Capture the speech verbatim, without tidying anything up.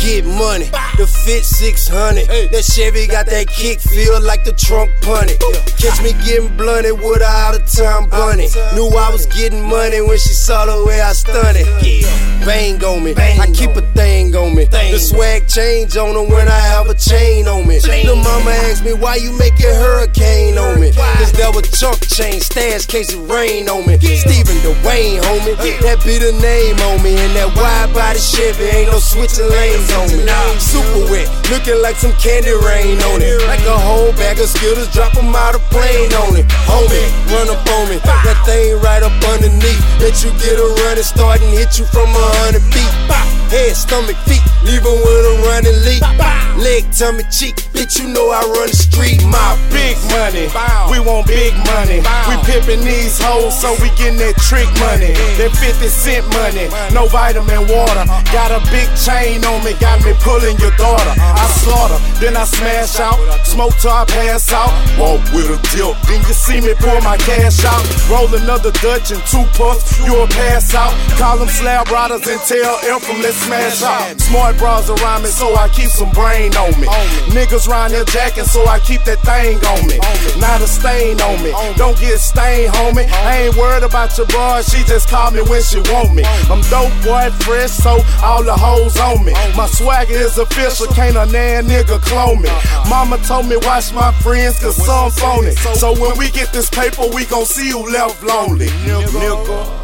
get money. The Fit six hundred. That Chevy got that kick, feel like the trunk punted. Catch me getting blunted with a out of town bunny. Knew I was getting money when she saw the way I stunted. Bang on me, I keep a thing on me. The swag change on her when I have a chain on me. The mama asked me why you make it hurricane on me. Cause that was chunk chain, stash case it rain on me. Stephen Dwayne, homie, that be the name on me. And that wide body Chevy, ain't no switching lanes on me. Super wet, looking like some candy rain on it. Like a whole bag of Skittles, drop them out of plane on it. Homie, run up on me, that thing right up underneath. Let you get a run and start and hit you from a hundred feet. Head, stomach, feet, leave 'em with a running leak. Leg, tummy, cheek, bitch, you know I run the street. My big money, we want big money. We pimpin' these hoes so we gettin' that trick money. That fifty cent money, no vitamin water. Got a big chain on me, got me pullin' your daughter. I slaughter, then I smash out, smoke till I pass out. Walk with a tilt, then you see me pull my cash out. Roll another Dutch and two puffs, you'll pass out. Call them slab riders and tell F them let's smash out. Smart bras around me, so I keep some brain on me. Niggas round here jacking, so I keep that thing on me. Not a stain on me, don't get stained, homie. I ain't worried about your broad, she just call me when she want me. I'm dope boy, fresh, so all the hoes on me. My swagger is official, can't a nan nigga clone me. Mama told me watch my friends, cause some phony. So when we get this paper, we gon' see who left lonely. Nigga.